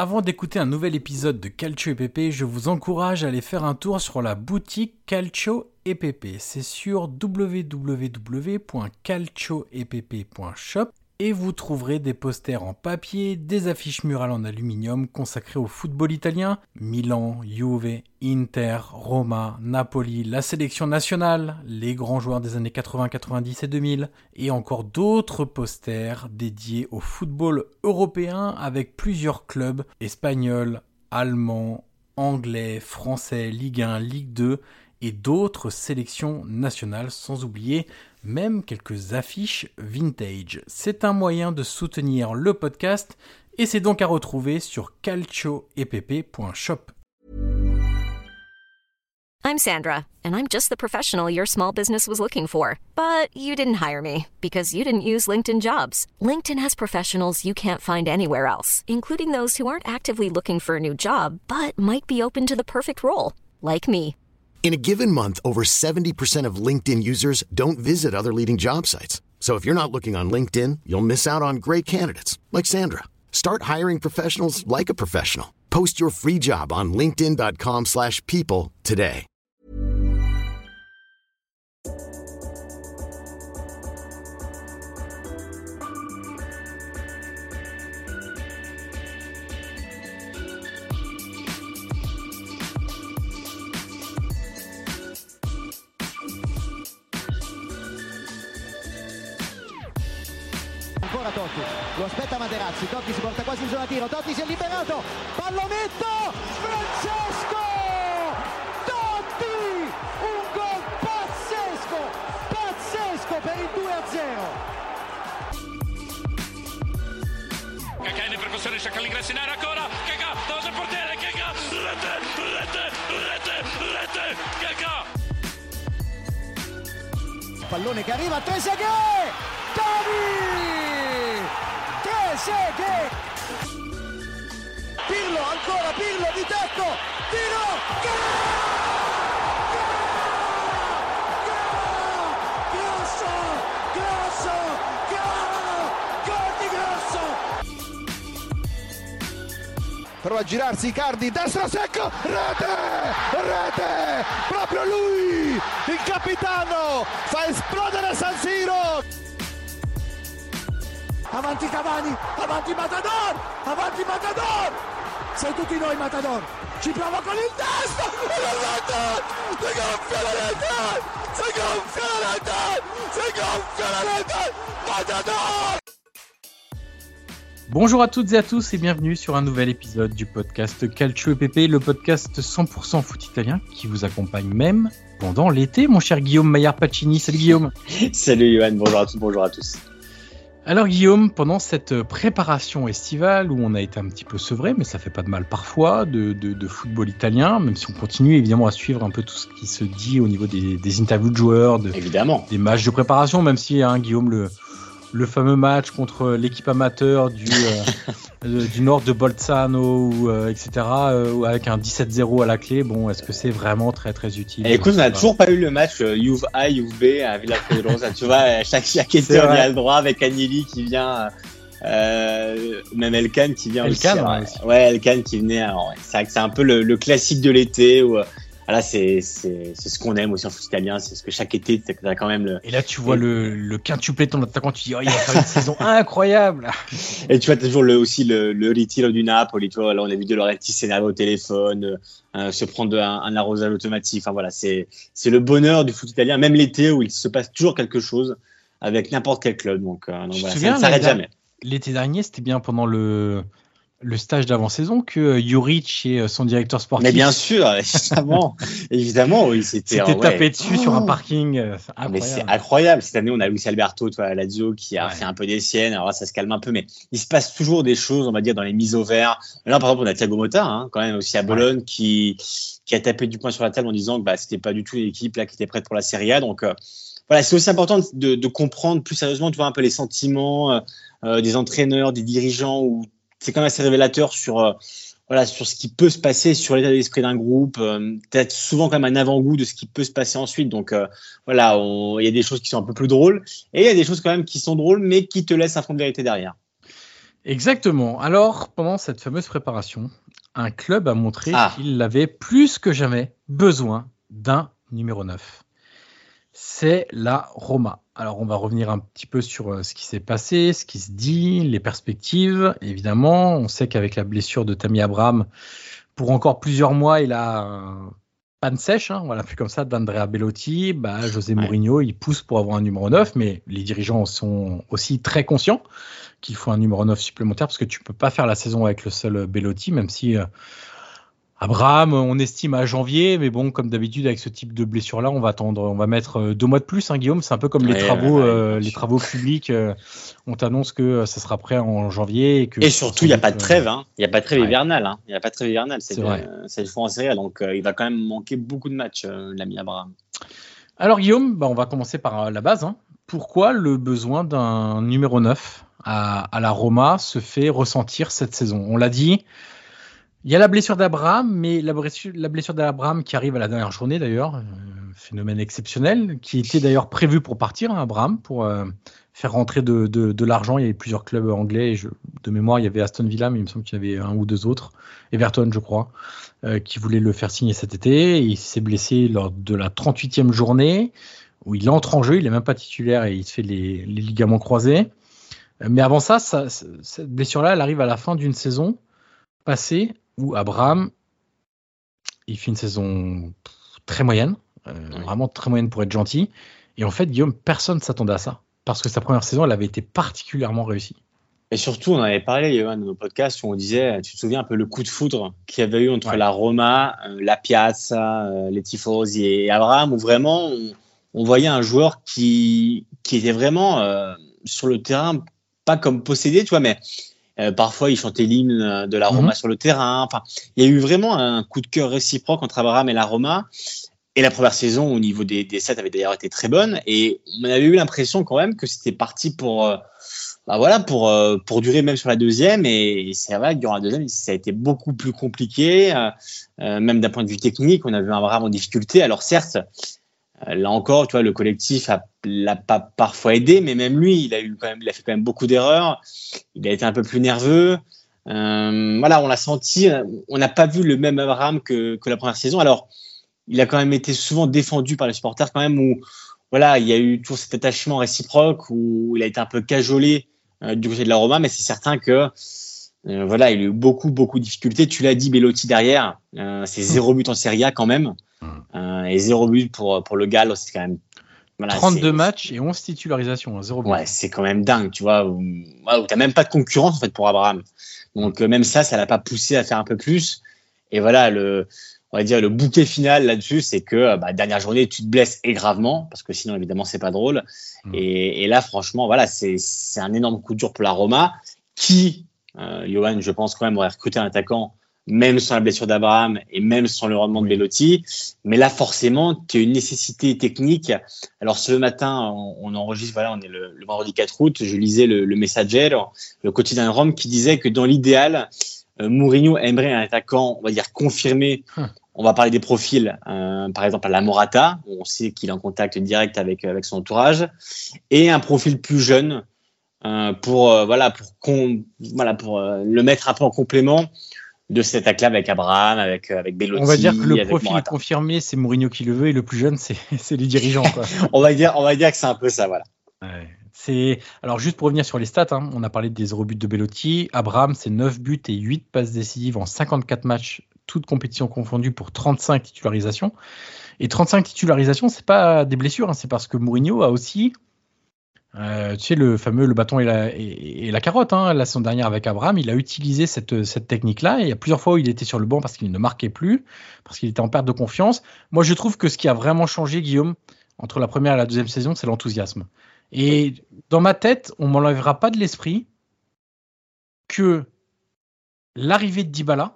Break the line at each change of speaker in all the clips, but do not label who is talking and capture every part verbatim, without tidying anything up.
Avant d'écouter un nouvel épisode de Calcio et Pepe, je vous encourage à aller faire un tour sur la boutique Calcio et Pepe. C'est sur w w w point calcio et pepe point shop et vous trouverez des posters en papier, des affiches murales en aluminium consacrées au football italien, Milan, Juve, Inter, Roma, Napoli, la sélection nationale, les grands joueurs des années quatre-vingts, quatre-vingt-dix et deux mille, et encore d'autres posters dédiés au football européen avec plusieurs clubs espagnols, allemands, anglais, français, Ligue un, Ligue deux et d'autres sélections nationales, sans oublier même quelques affiches vintage. C'est un moyen de soutenir le podcast et c'est donc à retrouver sur calcio et pepe point shop.
I'm Sandra, and I'm just the professional your small business was looking for. But you didn't hire me because you didn't use LinkedIn Jobs. LinkedIn has professionals you can't find anywhere else, including those who aren't actively looking for a new job, but might be open to the perfect role, like me.
In a given month, over seventy percent of LinkedIn users don't visit other leading job sites. So if you're not looking on LinkedIn, you'll miss out on great candidates like Sandra. Start hiring professionals like a professional. Post your free job on linkedin dot com slash people today.
Ancora Totti, lo aspetta Materazzi, Totti si porta quasi in zona tiro, Totti si è liberato, pallonetto, Francesco Totti, un gol pazzesco, pazzesco per il due a zero.
Cacà in percussione, cerca l'ingresso in area ancora, Cacà, davanti al portiere, Cacà, rete, rete, rete, rete, Cacà.
Pallone che arriva, Trezeguet, Totti! Trezeguet, Pirlo, ancora Pirlo di tacco, tiro, gol! Grosso, grosso, gol, gol di Grosso! Prova a girarsi Icardi, destro secco, rete, rete, proprio lui, il capitano, fa esplodere San Siro! Avanti Cavani, avanti Matador, avanti Matador, sei tutti noi Matador, ci prova con il destro, e la rete, si gonfia la rete, si gonfia la rete, si gonfia la rete, Matador.
Bonjour à toutes et à tous et bienvenue sur un nouvel épisode du podcast Calcio et Pepe, le podcast cent pour cent foot italien qui vous accompagne même pendant l'été, mon cher Guillaume Maillard-Pacini. Salut Guillaume.
Salut Johan, bonjour à tous, bonjour à tous.
Alors Guillaume, pendant cette préparation estivale où on a été un petit peu sevré, mais ça fait pas de mal parfois, de, de, de football italien, même si on continue évidemment à suivre un peu tout ce qui se dit au niveau des, des interviews de joueurs, de,
évidemment.
des matchs de préparation, même si hein, Guillaume, le, le fameux match contre l'équipe amateur du, euh, du nord de Bolzano, ou, euh, et cetera, euh, avec un dix-sept zéro à la clé, bon, est-ce que c'est vraiment très très utile?
Et écoute, on n'a toujours pas eu le match euh, Juve A, Juve B à Villafranca. Tu vois, chaque, chaque été, on y a le droit avec Agnelli qui vient, euh, même Elkan qui vient
Elkan,
aussi.
ouais,
Ouais,
aussi.
ouais, Elkan qui venait. Alors, ouais, c'est vrai que c'est un peu le, le classique de l'été où, là, c'est, c'est, c'est ce qu'on aime aussi en foot italien, c'est ce que chaque été, c'est que t'as quand même le.
Et là, tu vois et... le, le quintuplé de ton attaquant, tu dis, oh, il va faire une saison incroyable.
Et tu vois, t'as toujours le, aussi le, le retiro du Napoli, tu vois, là, on a vu De Laurentiis s'énerver au téléphone, euh, se prendre un, un arrosage automatique, enfin voilà, c'est, c'est le bonheur du foot italien, même l'été où il se passe toujours quelque chose avec n'importe quel club, donc, euh, donc voilà, ça ne s'arrête jamais.
L'été dernier, c'était bien pendant le, le stage d'avant-saison que Juric et son directeur sportif.
Mais bien sûr, évidemment, évidemment, oui, c'était.
C'était
ouais.
tapé dessus oh. sur un parking. Euh,
incroyable. Mais c'est incroyable. Cette année, on a Luis Alberto, toi, à Lazio, qui a ouais. fait un peu des siennes. Alors là, ça se calme un peu, mais il se passe toujours des choses, on va dire, dans les mises au vert. Là, par exemple, on a Thiago Motta, hein, quand même, aussi à Bologne, ouais. qui, qui a tapé du poing sur la table en disant que bah, c'était pas du tout l'équipe là qui était prête pour la Serie A. Donc, euh, voilà, c'est aussi important de, de comprendre plus sérieusement, tu vois, un peu les sentiments euh, des entraîneurs, des dirigeants, où c'est quand même assez révélateur sur, euh, voilà, sur ce qui peut se passer, sur l'état d'esprit d'un groupe, euh, peut-être souvent quand même un avant-goût de ce qui peut se passer ensuite. Donc euh, voilà, il y a des choses qui sont un peu plus drôles et il y a des choses quand même qui sont drôles mais qui te laissent un fond de vérité derrière.
Exactement. Alors, pendant cette fameuse préparation, un club a montré
Ah.
qu'il avait plus que jamais besoin d'un numéro neuf. C'est la Roma. Alors, on va revenir un petit peu sur euh, ce qui s'est passé, ce qui se dit, les perspectives. Évidemment, on sait qu'avec la blessure de Tammy Abraham, pour encore plusieurs mois, il a un panne sèche, hein, on va l'appeler comme ça, d'Andrea Bellotti. Bah, José
Ouais.
Mourinho, il pousse pour avoir un numéro neuf, mais les dirigeants sont aussi très conscients qu'il faut un numéro neuf supplémentaire parce que tu peux pas faire la saison avec le seul Bellotti, même si euh, Abraham, on estime à janvier, mais bon, comme d'habitude avec ce type de blessure-là, on va attendre, on va mettre euh, deux mois de plus, hein, Guillaume. C'est un peu comme les
Ouais,
travaux,
ouais, ouais,
euh,
bien
les
sûr.
travaux publics. euh, on t'annonce que euh, ça sera prêt en janvier et que
Et surtout, il n'y a pas de trêve. Hein. Il n'y a pas de trêve
Ouais.
hivernale. Hein. Il n'y a pas de trêve hivernale. C'est,
C'est vrai.
euh, c'est le fois en série A. Donc, euh, il va quand même manquer beaucoup de matchs, euh, l'ami Abraham.
Alors Guillaume, bah, on va commencer par la base. Hein. Pourquoi le besoin d'un numéro neuf à, à la Roma se fait ressentir cette saison? On l'a dit, il y a la blessure d'Abraham, mais la blessure, la blessure d'Abraham qui arrive à la dernière journée d'ailleurs, euh, phénomène exceptionnel, qui était d'ailleurs prévu pour partir, hein, Abraham, pour euh, faire rentrer de, de, de l'argent. Il y avait plusieurs clubs anglais, et je, de mémoire il y avait Aston Villa, mais il me semble qu'il y avait un ou deux autres, Everton je crois. Euh, qui voulait le faire signer cet été. Et il s'est blessé lors de la trente-huitième journée où il entre en jeu, il n'est même pas titulaire et il se fait les, les ligaments croisés. Euh, mais avant ça, ça, cette blessure-là, elle arrive à la fin d'une saison passée où Abraham, il fait une saison très moyenne, euh,
Oui.
vraiment très moyenne pour être gentil. Et en fait, Guillaume, personne ne s'attendait à ça parce que sa première saison, elle avait été particulièrement réussie.
Et surtout, on en avait parlé, Johan, dans nos podcasts, où on disait, tu te souviens un peu le coup de foudre qu'il y avait eu entre
Ouais.
la Roma, euh, la Piazza, euh, les Tifosi et Abraham, où vraiment, on, on voyait un joueur qui, qui était vraiment euh, sur le terrain, pas comme possédé, tu vois, mais euh, parfois, il chantait l'hymne de la Roma
Mhm.
sur le terrain. Enfin, il y a eu vraiment un coup de cœur réciproque entre Abraham et la Roma. Et la première saison, au niveau des, des stats, avait d'ailleurs été très bonne. Et on avait eu l'impression quand même que c'était parti pour... Euh, bah voilà, pour, euh, pour durer même sur la deuxième. Et, et c'est vrai que durant la deuxième, ça a été beaucoup plus compliqué, euh, euh, même d'un point de vue technique. On a vu un Abraham en difficulté. Alors certes, euh, là encore, tu vois, le collectif a, l'a pas parfois aidé, mais même lui, il a eu quand même, il a fait quand même beaucoup d'erreurs. Il a été un peu plus nerveux. Euh, voilà, on l'a senti. On n'a pas vu le même Abraham que, que la première saison. Alors, il a quand même été souvent défendu par les supporters quand même, où voilà, il y a eu toujours cet attachement réciproque, où il a été un peu cajolé euh, du côté de la Roma, mais c'est certain que euh, voilà, il a eu beaucoup beaucoup de difficultés. Tu l'as dit, Bellotti derrière, euh, c'est zéro but en Serie A quand même, euh, et zéro but pour pour le Gallo, c'est quand même voilà,
trente-deux
c'est,
matchs et onze titularisations, hein, zéro but.
ouais, c'est quand même dingue, tu vois, où, où t'as même pas de concurrence en fait pour Abraham. Donc euh, même ça, ça l'a pas poussé à faire un peu plus. Et voilà, le on va dire le bouquet final là-dessus, c'est que bah, dernière journée, tu te blesses et gravement, parce que sinon évidemment c'est pas drôle.
Mm.
Et, et là, franchement, voilà, c'est c'est un énorme coup dur pour la Roma, qui, euh, Johan, je pense quand même aurait recruté un attaquant, même sans la blessure d'Abraham et même sans le rendement de Bellotti. Mais là, forcément, tu as une nécessité technique. Alors ce matin, on, on enregistre, voilà, on est le, le vendredi quatre août. Je lisais le, le Messaggero, le quotidien de Rome, qui disait que dans l'idéal, euh, Mourinho aimerait un attaquant, on va dire confirmé.
Hum.
On va parler des profils, euh, par exemple à la Morata, où on sait qu'il est en contact direct avec avec son entourage, et un profil plus jeune euh, pour euh, voilà pour con, voilà pour euh, le mettre un peu en complément de cette attaque-là avec Abraham, avec avec Bellotti.
On va dire que le
avec
profil
Morata.
confirmé, c'est Mourinho qui le veut, et le plus jeune, c'est, c'est les dirigeants, quoi.
On va dire on va dire que c'est un peu ça, voilà.
Ouais. C'est... Alors, juste pour revenir sur les stats, hein, on a parlé des zéro buts de Bellotti. Abraham, c'est neuf buts et huit passes décisives en cinquante-quatre matchs, toutes compétitions confondues, pour trente-cinq titularisations. Et trente-cinq titularisations, c'est pas des blessures, hein, c'est parce que Mourinho a aussi, euh, tu sais, le fameux le bâton et la, et, et la carotte. Hein, la saison dernière avec Abraham, il a utilisé cette, cette technique-là. Et il y a plusieurs fois où il était sur le banc parce qu'il ne marquait plus, parce qu'il était en perte de confiance. Moi, je trouve que ce qui a vraiment changé, Guillaume, entre la première et la deuxième saison, c'est l'enthousiasme. Et dans ma tête, on ne m'enlèvera pas de l'esprit que l'arrivée de Dybala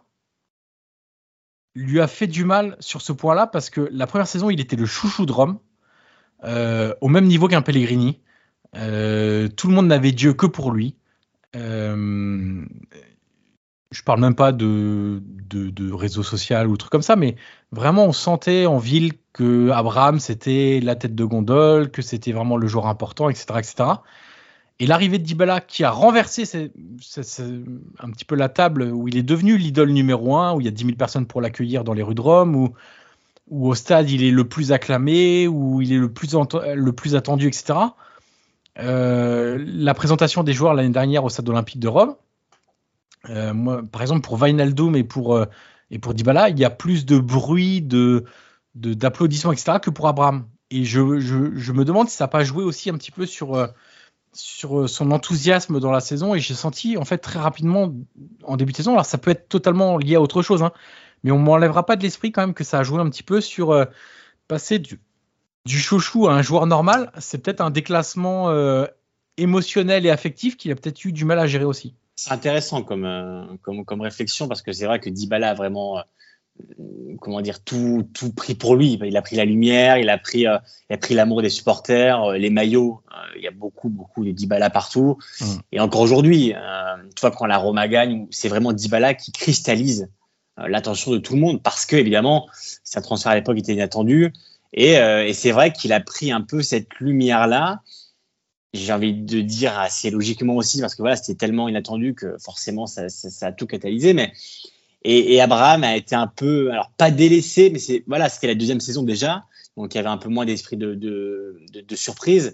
lui a fait du mal sur ce point-là, parce que la première saison, il était le chouchou de Rome, euh, au même niveau qu'un Pellegrini. Euh, tout le monde n'avait Dieu que pour lui. Euh, je parle même pas de, de, de réseau social ou trucs comme ça, mais vraiment on sentait en ville que Abraham c'était la tête de gondole, que c'était vraiment le joueur important, et cetera, et cetera. Et l'arrivée de Dybala qui a renversé c'est, c'est, c'est un petit peu la table, où il est devenu l'idole numéro un, où il y a dix mille personnes pour l'accueillir dans les rues de Rome, où, où au stade il est le plus acclamé, où il est le plus, ent- le plus attendu, et cetera. Euh, la présentation des joueurs l'année dernière au stade olympique de Rome, euh, moi, par exemple pour Wijnaldum et pour, euh, et pour Dybala, il y a plus de bruit, de, de, d'applaudissements, et cetera que pour Abraham. Et je, je, je me demande si ça n'a pas joué aussi un petit peu sur, euh, sur son enthousiasme dans la saison. Et j'ai senti en fait très rapidement en début de saison, alors ça peut être totalement lié à autre chose, hein, mais on ne m'enlèvera pas de l'esprit quand même que ça a joué un petit peu sur euh, passer du du chouchou à un joueur normal. C'est peut-être un déclassement euh, émotionnel et affectif qu'il a peut-être eu du mal à gérer aussi.
C'est intéressant comme, euh, comme, comme réflexion, parce que c'est vrai que Dybala a vraiment, euh, comment dire, tout, tout pris pour lui. Il a pris la lumière, il a pris, euh, il a pris l'amour des supporters, euh, les maillots. Euh, il y a beaucoup, beaucoup de Dybala partout. Mmh. Et encore aujourd'hui, euh, tu vois, quand la Roma gagne, c'est vraiment Dybala qui cristallise euh, l'attention de tout le monde, parce que, évidemment, c'est un transfert à l'époque qui était inattendu. Et, euh, et c'est vrai qu'il a pris un peu cette lumière-là, j'ai envie de dire assez logiquement aussi, parce que voilà, c'était tellement inattendu que forcément ça, ça, ça a tout catalysé. Mais et, et Abraham a été un peu, alors pas délaissé, mais c'est voilà, c'était la deuxième saison déjà, donc il y avait un peu moins d'esprit de, de, de, de surprise.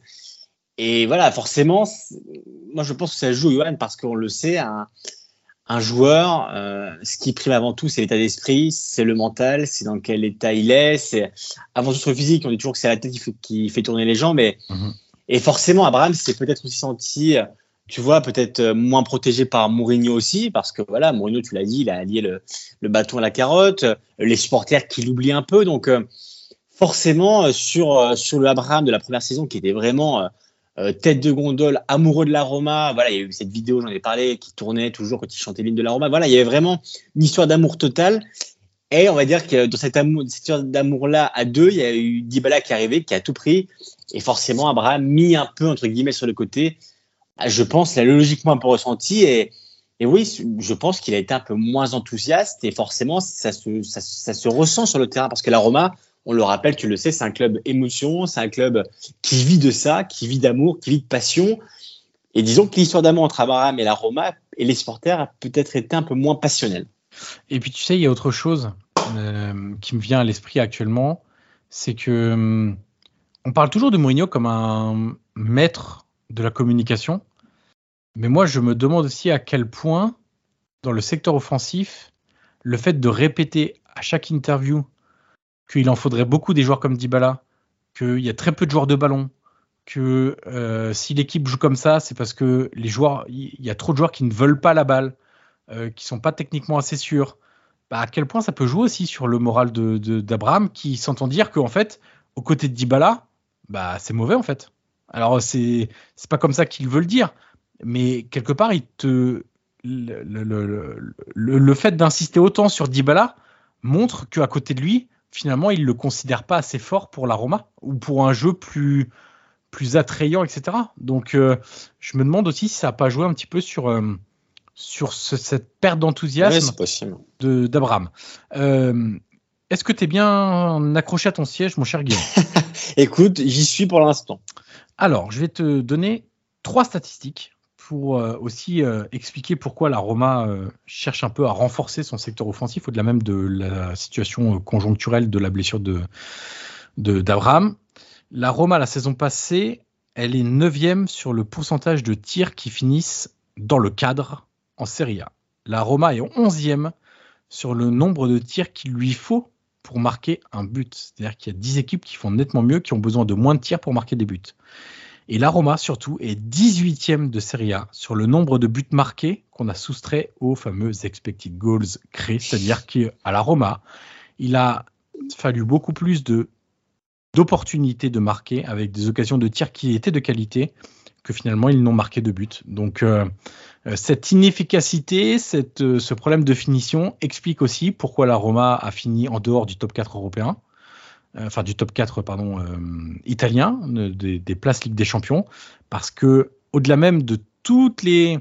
Et voilà, forcément, moi je pense que ça joue, Johan, parce qu'on le sait, un, un joueur, euh, ce qui prime avant tout, c'est l'état d'esprit, c'est le mental, c'est dans quel état il est, c'est avant tout sur le physique. On dit toujours que c'est la tête qui fait, qui fait tourner les gens, mais mm-hmm. Et forcément, Abraham s'est peut-être aussi senti, tu vois, peut-être moins protégé par Mourinho aussi, parce que voilà, Mourinho, tu l'as dit, il a allié le, le bâton à la carotte, les supporters qui l'oublient un peu. Donc, euh, forcément, sur, sur le Abraham de la première saison, qui était vraiment euh, tête de gondole, amoureux de la Roma, voilà, il y a eu cette vidéo, j'en ai parlé, qui tournait toujours quand il chantait l'hymne de la Roma. Voilà, il y avait vraiment une histoire d'amour total. Et on va dire que dans cet amour, cette histoire d'amour-là à deux, il y a eu Dybala qui est arrivé, qui a tout pris. Et forcément, Abraham mis un peu, entre guillemets, sur le côté. Je pense, l'a logiquement un peu ressenti. Et, et oui, je pense qu'il a été un peu moins enthousiaste. Et forcément, ça se, ça, ça se ressent sur le terrain. Parce que la Roma, on le rappelle, tu le sais, c'est un club émotion. C'est un club qui vit de ça, qui vit d'amour, qui vit de passion. Et disons que l'histoire d'amour entre Abraham et la Roma et les supporters a peut-être été un peu moins passionnelle.
Et puis, tu sais, il y a autre chose euh, qui me vient à l'esprit actuellement. C'est que... Hum, on parle toujours de Mourinho comme un maître de la communication, mais moi je me demande aussi à quel point, dans le secteur offensif, le fait de répéter à chaque interview qu'il en faudrait beaucoup des joueurs comme Dybala, qu'il y a très peu de joueurs de ballon, que euh, si l'équipe joue comme ça, c'est parce que les joueurs, il y a trop de joueurs qui ne veulent pas la balle, euh, qui sont pas techniquement assez sûrs. Bah, à quel point ça peut jouer aussi sur le moral de, de, d'Abraham, qui s'entend dire qu'en fait, aux côtés de Dybala, bah, c'est mauvais en fait. Alors c'est c'est pas comme ça qu'il veut le dire, mais quelque part il te le, le, le, le, le fait d'insister autant sur Dybala montre qu'à côté de lui, finalement, il le considère pas assez fort pour la Roma ou pour un jeu plus plus attrayant, et cetera. Donc euh, je me demande aussi si ça a pas joué un petit peu sur euh, sur ce, cette perte d'enthousiasme
ouais,
de d'Abraham. Euh, Est-ce que tu es bien accroché à ton siège, mon cher Guillaume?
Écoute, j'y suis pour l'instant.
Alors, je vais te donner trois statistiques pour euh, aussi euh, expliquer pourquoi la Roma euh, cherche un peu à renforcer son secteur offensif, au-delà même de la situation conjoncturelle de la blessure de, de, d'Abraham. La Roma, la saison passée, elle est neuvième sur le pourcentage de tirs qui finissent dans le cadre en Serie A. La Roma est onzième sur le nombre de tirs qu'il lui faut pour marquer un but. C'est-à-dire qu'il y a dix équipes qui font nettement mieux, qui ont besoin de moins de tirs pour marquer des buts. Et la Roma, surtout, est dix-huitième de Serie A sur le nombre de buts marqués qu'on a soustrait aux fameux expected goals créés. C'est-à-dire qu'à la Roma, il a fallu beaucoup plus de, d'opportunités de marquer avec des occasions de tir qui étaient de qualité que finalement ils n'ont marqué de but. Donc euh, cette inefficacité, cette, euh, ce problème de finition explique aussi pourquoi la Roma a fini en dehors du top quatre européen, euh, enfin du top quatre pardon, euh, italien, euh, des, des places Ligue des Champions, parce que au-delà même de toutes les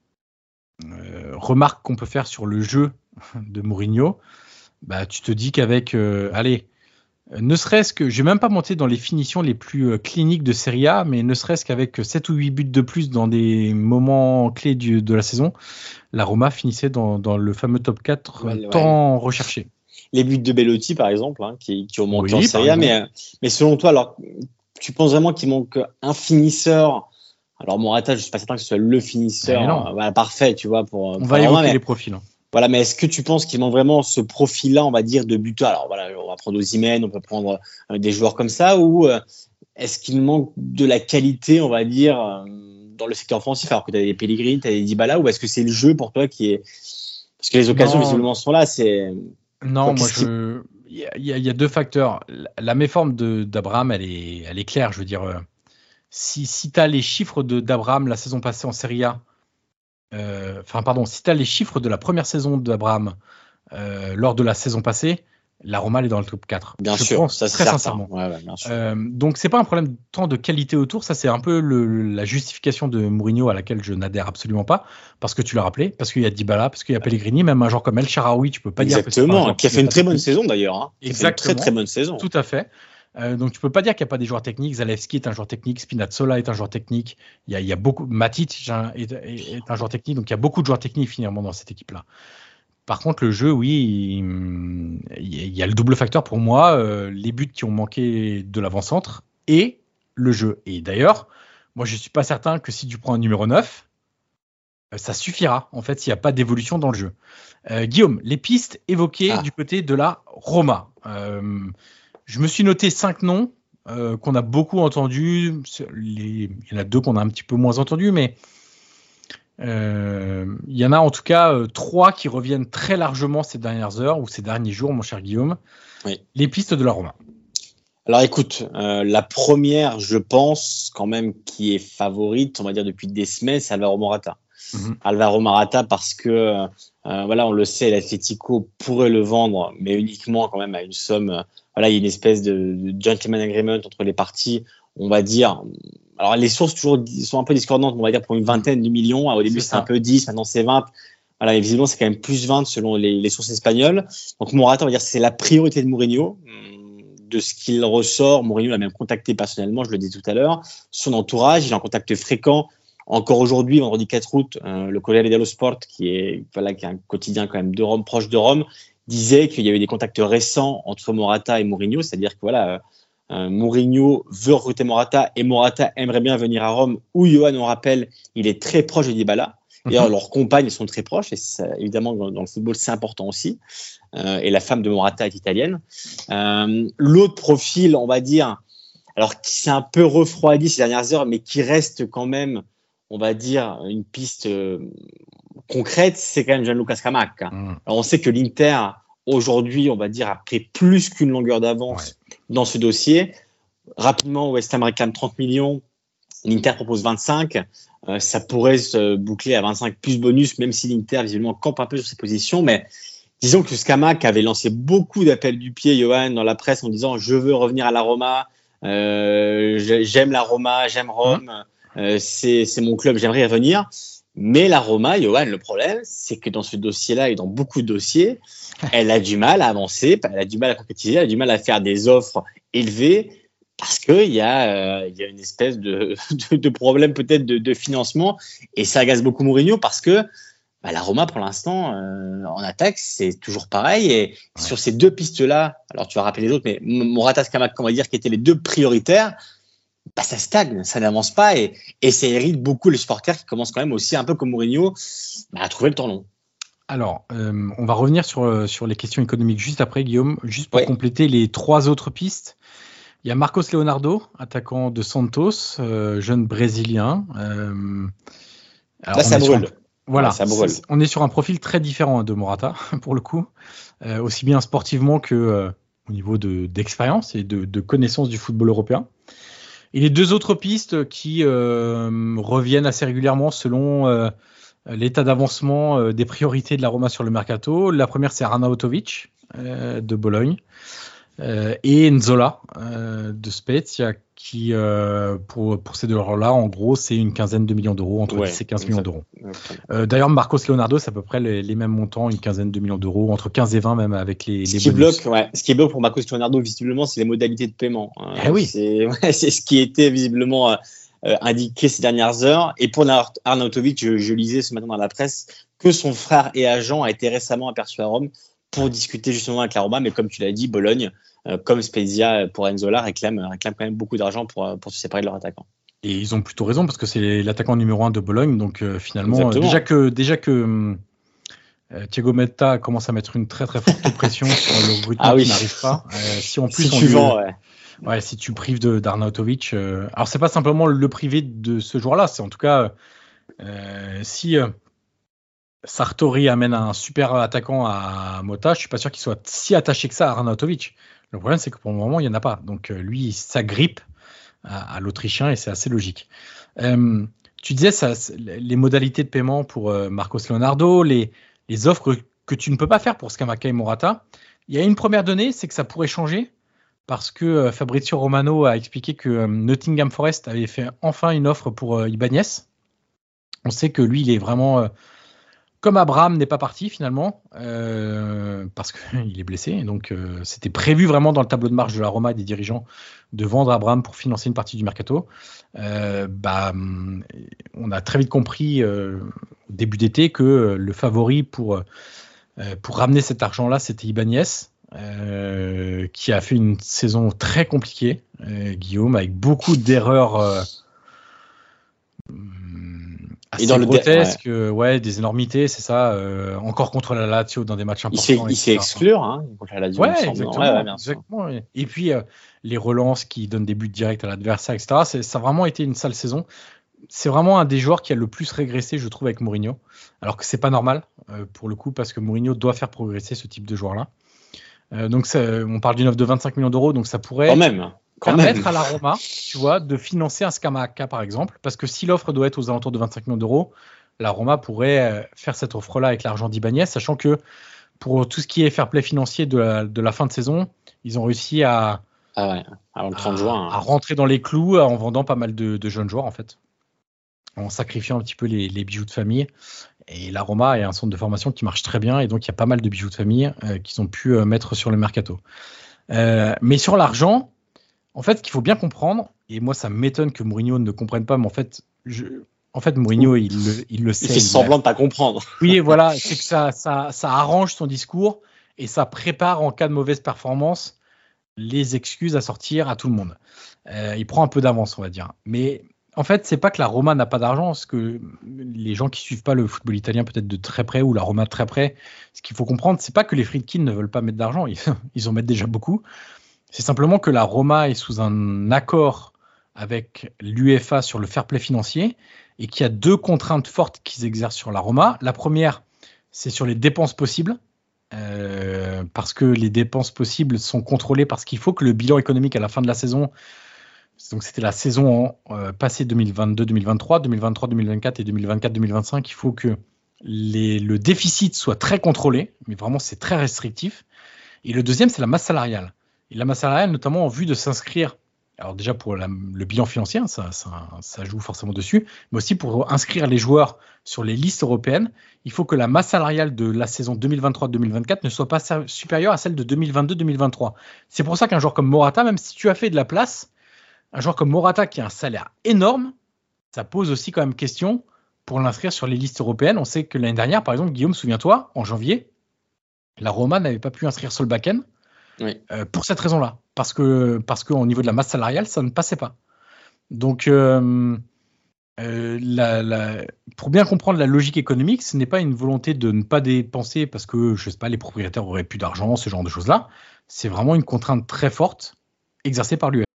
euh, remarques qu'on peut faire sur le jeu de Mourinho, bah, tu te dis qu'avec, euh, allez, Euh, ne serait-ce que, je vais même pas monter dans les finitions les plus euh, cliniques de Serie A, mais ne serait-ce qu'avec sept ou huit buts de plus dans des moments clés du, de la saison, la Roma finissait dans, dans le fameux top quatre
Ouais,
euh,
ouais.
tant recherché.
Les buts de Bellotti, par exemple, hein, qui, qui ont manqué
Oui,
en Serie A,
par
mais, mais selon toi, alors, tu penses vraiment qu'il manque un finisseur? Alors, Morata, je suis pas certain que ce soit le finisseur
Eh non.
euh, voilà, parfait, tu vois, pour.
On
pour
va
la Roma,
évoquer
mais-
les profils. hein.
Voilà, mais est-ce que tu penses qu'il manque vraiment ce profil-là, on va dire, de buteur? Alors voilà, on va prendre Osimhen, on peut prendre euh, des joueurs comme ça, ou euh, est-ce qu'il manque de la qualité, on va dire, euh, dans le secteur offensif, alors que tu as des Pellegrini, tu as des Dybala, ou est-ce que c'est le jeu pour toi qui est. Parce que les occasions,
Non.
visiblement, sont là, c'est.
Non,
Quoi,
moi,
qu'est-ce
je. Il y, a- il y a- il y a deux facteurs. La, la méforme de, d'Abraham, elle est, elle est claire. Je veux dire, euh, si, si tu as les chiffres de, d'Abraham la saison passée en Serie A, euh, enfin, pardon, si tu as les chiffres de la première saison d'Abraham euh, lors de la saison passée, la Roma, elle est dans le top quatre.
Bien
je
sûr,
pense,
ça c'est
très
certain.
sincèrement.
Ouais, ouais, bien sûr.
Euh, donc, c'est pas un problème tant de qualité autour. Ça, c'est un peu le- la justification de Mourinho à laquelle je n'adhère absolument pas. Parce que tu l'as rappelé, parce qu'il y a Dybala, parce qu'il y a Pellegrini, même un joueur comme El Shaarawy, tu peux pas dire que c'est pas un
Exactement,
joueur
qui a fait
n'est
une
pas
très bonne
technique.
saison d'ailleurs. Hein, qui a fait une
Exactement.
très très bonne saison.
Tout à fait. Euh, donc tu peux pas dire qu'il n'y a pas des joueurs techniques. Zalewski est un joueur technique, Spinazzola est un joueur technique. Il y a, il y a beaucoup, Matic est un, est, est un joueur technique. Donc il y a beaucoup de joueurs techniques finalement dans cette équipe-là. Par contre, le jeu, oui, il, il y a le double facteur pour moi, euh, les buts qui ont manqué de l'avant-centre et le jeu. Et d'ailleurs, moi je suis pas certain que si tu prends un numéro neuf, euh, ça suffira en fait s'il n'y a pas d'évolution dans le jeu. Euh, Guillaume, les pistes évoquées
Ah.
du côté de la Roma. Euh, je me suis noté cinq noms euh, qu'on a beaucoup entendus. Les- Il y en a deux qu'on a un petit peu moins entendus, mais euh, il y en a en tout cas euh, trois qui reviennent très largement ces dernières heures ou ces derniers jours, mon cher Guillaume.
Oui.
Les pistes de la Roma.
Alors écoute, euh, la première, je pense quand même, qui est favorite, on va dire depuis des semaines, c'est Alvaro Morata.
Mhm.
Alvaro Morata parce que, euh, voilà, on le sait, l'Atlético pourrait le vendre, mais uniquement quand même à une somme. euh, voilà, il y a une espèce de, de gentleman agreement entre les parties, on va dire. Alors les sources toujours di- sont un peu discordantes, on va dire pour une vingtaine de millions. Au début
C'est
c'était
ça.
un peu dix, maintenant c'est vingt. Voilà, et visiblement c'est quand même plus vingt selon les, les sources espagnoles. Donc Morata, on va dire c'est la priorité de Mourinho. De ce qu'il ressort, Mourinho l'a même contacté personnellement, je le dis tout à l'heure. Son entourage, il est en contact fréquent. Encore aujourd'hui, vendredi quatre août, euh, le Corriere dello Sport, qui est, voilà, qui est un quotidien quand même de Rome, proche de Rome, disait qu'il y avait des contacts récents entre Morata et Mourinho. C'est-à-dire que voilà, euh, Mourinho veut recruter Morata et Morata aimerait bien venir à Rome, où Johan, on rappelle, il est très proche de Dybala. D'ailleurs, leurs compagnes sont très proches, et ça, évidemment, dans, dans le football, c'est important aussi. Euh, et la femme de Morata est italienne. Euh, l'autre profil, on va dire, alors qui s'est un peu refroidi ces dernières heures, mais qui reste quand même, on va dire, une piste euh, concrète, c'est quand même Gianluca Scamacca.
Mmh.
Alors, on sait que l'Inter, aujourd'hui, on va dire, a pris plus qu'une longueur d'avance
Ouais.
dans ce dossier. Rapidement, West Ham réclame trente millions. L'Inter propose vingt-cinq. Euh, ça pourrait se boucler à vingt-cinq plus bonus, même si l'Inter, visiblement, campe un peu sur ses positions. Mais disons que Scamac avait lancé beaucoup d'appels du pied, Johan, dans la presse en disant « Je veux revenir à la Roma, euh, j'aime la Roma, j'aime Rome, euh, c'est, c'est mon club, j'aimerais y revenir. » Mais la Roma, Johan, le problème, c'est que dans ce dossier-là et dans beaucoup de dossiers, elle a du mal à avancer, elle a du mal à concrétiser, elle a du mal à faire des offres élevées parce qu'il y, euh, y a une espèce de, de, de problème peut-être de, de financement et ça agace beaucoup Mourinho parce que bah, la Roma, pour l'instant, euh, en attaque, c'est toujours pareil. Et ouais. Sur ces deux pistes-là, alors tu vas rappeler les autres, mais Morata, Scamac, on va dire, qui étaient les deux prioritaires, bah, ça stagne, ça n'avance pas et, et ça hérite beaucoup les supporters qui commencent quand même aussi, un peu comme Mourinho, bah, à trouver le temps long.
Alors, euh, on va revenir sur, sur les questions économiques juste après, Guillaume, juste pour
ouais.
compléter les trois autres pistes. Il y a Marcos Leonardo, attaquant de Santos, euh, jeune brésilien. Euh,
alors Là, ça brûle.
Un, voilà,
ouais, ça brûle.
On est sur un profil très différent de Morata, pour le coup, euh, aussi bien sportivement que euh, au niveau de, d'expérience et de, de connaissance du football européen. Et les deux autres pistes qui euh, reviennent assez régulièrement selon euh, l'état d'avancement euh, des priorités de la Roma sur le mercato. La première, c'est Arnautovic euh, de Bologne. euh, et Nzola euh, de Spezia, qui euh, pour, pour ces deux joueurs-là, en gros, c'est une quinzaine de millions d'euros, entre ouais, dix et quinze millions d'euros. Euh, d'ailleurs, Marcos Leonardo, c'est à peu près les, les mêmes montants, une quinzaine de millions d'euros, entre quinze et vingt même avec les,
ce
les
qui
bonus.
bloque, ouais, ce qui bloque pour Marcos Leonardo, visiblement, c'est les modalités de paiement. Euh,
eh oui.
c'est, ouais, c'est ce qui était visiblement euh, indiqué ces dernières heures. Et pour Arnautovic, je, je lisais ce matin dans la presse que son frère et agent a été récemment aperçu à Rome pour discuter justement avec la Roma, mais comme tu l'as dit, Bologne, euh, comme Spezia pour Nzola, réclame, réclame quand même beaucoup d'argent pour, pour se séparer de leur attaquant.
Et ils ont plutôt raison, parce que c'est l'attaquant numéro un de Bologne, donc euh, finalement, euh, déjà que, déjà que euh, Thiago Motta commence à mettre une très très forte pression sur le recrutement ah oui. qui n'arrive pas, euh, si en plus
si
on
tu
lui,
vends, ouais.
Ouais, si tu prives de, d'Arnautovic, euh, alors c'est pas simplement le priver de ce joueur-là, c'est en tout cas euh, si euh, Sartori amène un super attaquant à Motta, je suis pas sûr qu'il soit si attaché que ça à Arnautovic. Le problème, c'est que pour le moment, il y en a pas. Donc euh, lui, ça grippe à, à l'Autrichien et c'est assez logique. Euh, tu disais ça, les modalités de paiement pour euh, Marcos Leonardo, les, les offres que, que tu ne peux pas faire pour Scamacca et Morata. Il y a une première donnée, c'est que ça pourrait changer parce que euh, Fabrizio Romano a expliqué que euh, Nottingham Forest avait fait enfin une offre pour euh, Ibanez. On sait que lui, il est vraiment... Euh, Comme Abraham n'est pas parti finalement, euh, parce qu'il est blessé, et donc euh, c'était prévu vraiment dans le tableau de marche de la Roma et des dirigeants de vendre Abraham pour financer une partie du mercato. Euh, bah, on a très vite compris euh, au début d'été que euh, le favori pour, euh, pour ramener cet argent-là, c'était Ibanez, euh, qui a fait une saison très compliquée, euh, Guillaume, avec beaucoup d'erreurs. Euh, assez dans grotesque, le dé- ouais. Euh, ouais, des énormités, c'est ça. Euh, encore contre la Lazio dans des matchs importants.
Il se fait, il fait exclure hein, contre la Lazio.
Ouais, exactement. Ouais, ouais, exactement ouais. Et puis euh, les relances qui donnent des buts directs à l'adversaire, et cetera. C'est, ça a vraiment été une sale saison. C'est vraiment un des joueurs qui a le plus régressé, je trouve, avec Mourinho. Alors que c'est pas normal euh, pour le coup, parce que Mourinho doit faire progresser ce type de joueur-là. Euh, donc ça, on parle d'une offre de vingt-cinq millions d'euros, donc ça pourrait.
Quand même. Quand
permettre
même.
à la Roma, tu vois, de financer un Scamacca par exemple, parce que si l'offre doit être aux alentours de vingt-cinq millions d'euros, la Roma pourrait faire cette offre-là avec l'argent d'Ibanez, sachant que pour tout ce qui est fair play financier de la, de la fin de saison, ils ont réussi à,
ah ouais, avant le trente juin,
à, à rentrer dans les clous en vendant pas mal de, de jeunes joueurs en fait, en sacrifiant un petit peu les, les bijoux de famille. Et la Roma est un centre de formation qui marche très bien, et donc il y a pas mal de bijoux de famille euh, qu'ils ont pu euh, mettre sur le mercato. Euh, mais sur l'argent, en fait, ce qu'il faut bien comprendre, et moi ça m'étonne que Mourinho ne comprenne pas, mais en fait, je, en fait Mourinho il le, il le sait.
Il fait semblant de pas comprendre.
Oui, voilà, c'est que ça, ça, ça arrange son discours et ça prépare en cas de mauvaise performance les excuses à sortir à tout le monde. Euh, il prend un peu d'avance, on va dire. Mais en fait, c'est pas que la Roma n'a pas d'argent, parce que les gens qui suivent pas le football italien peut-être de très près ou la Roma de très près, ce qu'il faut comprendre, c'est pas que les Friedkin ne veulent pas mettre d'argent, ils, ils en mettent déjà beaucoup. C'est simplement que la Roma est sous un accord avec l'UEFA sur le fair play financier et qu'il y a deux contraintes fortes qu'ils exercent sur la Roma. La première, c'est sur les dépenses possibles, euh, parce que les dépenses possibles sont contrôlées parce qu'il faut que le bilan économique à la fin de la saison, donc c'était la saison euh, passée deux mille vingt-deux deux mille vingt-trois, deux mille vingt-trois deux mille vingt-quatre et deux mille vingt-quatre deux mille vingt-cinq, il faut que les, le déficit soit très contrôlé, mais vraiment c'est très restrictif. Et le deuxième, c'est la masse salariale. Et la masse salariale, notamment en vue de s'inscrire, alors déjà pour la, le bilan financier, ça, ça, ça joue forcément dessus, mais aussi pour inscrire les joueurs sur les listes européennes, il faut que la masse salariale de la saison deux mille vingt-trois deux mille vingt-quatre ne soit pas supérieure à celle de deux mille vingt-deux deux mille vingt-trois. C'est pour ça qu'un joueur comme Morata, même si tu as fait de la place, un joueur comme Morata qui a un salaire énorme, ça pose aussi quand même question pour l'inscrire sur les listes européennes. On sait que l'année dernière, par exemple, Guillaume, souviens-toi, en janvier, la Roma n'avait pas pu inscrire Solbakken. Oui. Euh, pour cette raison-là, parce que parce qu'au niveau de la masse salariale, ça ne passait pas. Donc, euh, euh, la, la, pour bien comprendre la logique économique, ce n'est pas une volonté de ne pas dépenser parce que, je sais pas, les propriétaires auraient plus d'argent, ce genre de choses-là. C'est vraiment une contrainte très forte exercée par l'U E F A.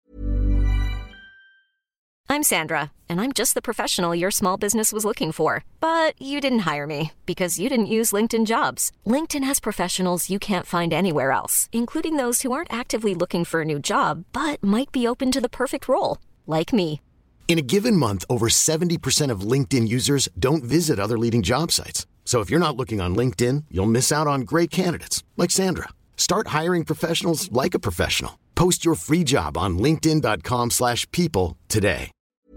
I'm Sandra, and I'm just the professional your small business was looking for. But you didn't hire me because you didn't use LinkedIn Jobs. LinkedIn has professionals you can't find anywhere else, including those who aren't actively looking for a new job, but might be open to the perfect role, like me.
In a given month, over seventy percent of LinkedIn users don't visit other leading job sites. So if you're not looking on LinkedIn, you'll miss out on great candidates, like Sandra. Start hiring professionals like a professional. Post your free job on linkedin.com slash people today.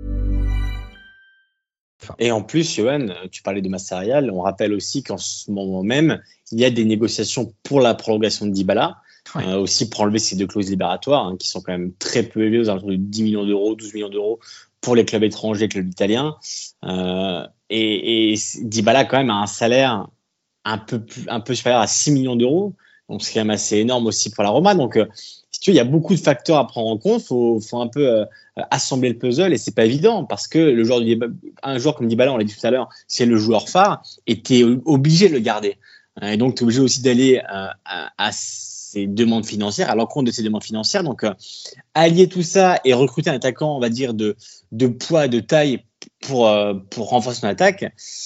Et en plus, Johan, tu parlais de masse salariale. On rappelle aussi qu'en ce moment même, il y a des négociations pour la prolongation de Dybala. Ouais. Euh, aussi pour enlever ces deux clauses libératoires hein, qui sont quand même très peu élevées, aux alentours de dix millions d'euros, douze millions d'euros pour les clubs étrangers, clubs italiens. Euh, et, et Dybala quand même a un salaire un peu, plus, un peu supérieur à six millions d'euros. Donc c'est quand même assez énorme aussi pour la Roma. Donc euh, si tu veux, il y a beaucoup de facteurs à prendre en compte. Il faut, faut un peu euh, assembler le puzzle et c'est pas évident parce que le joueur du, un joueur comme Dybala, on l'a dit tout à l'heure, c'est le joueur phare et tu es obligé de le garder. Et donc tu es obligé aussi d'aller euh, à, à ses demandes financières, à l'encontre de ses demandes financières. Donc, euh, allier tout ça et recruter un attaquant, on va dire, de, de poids, de taille pour, euh, pour renforcer son attaque,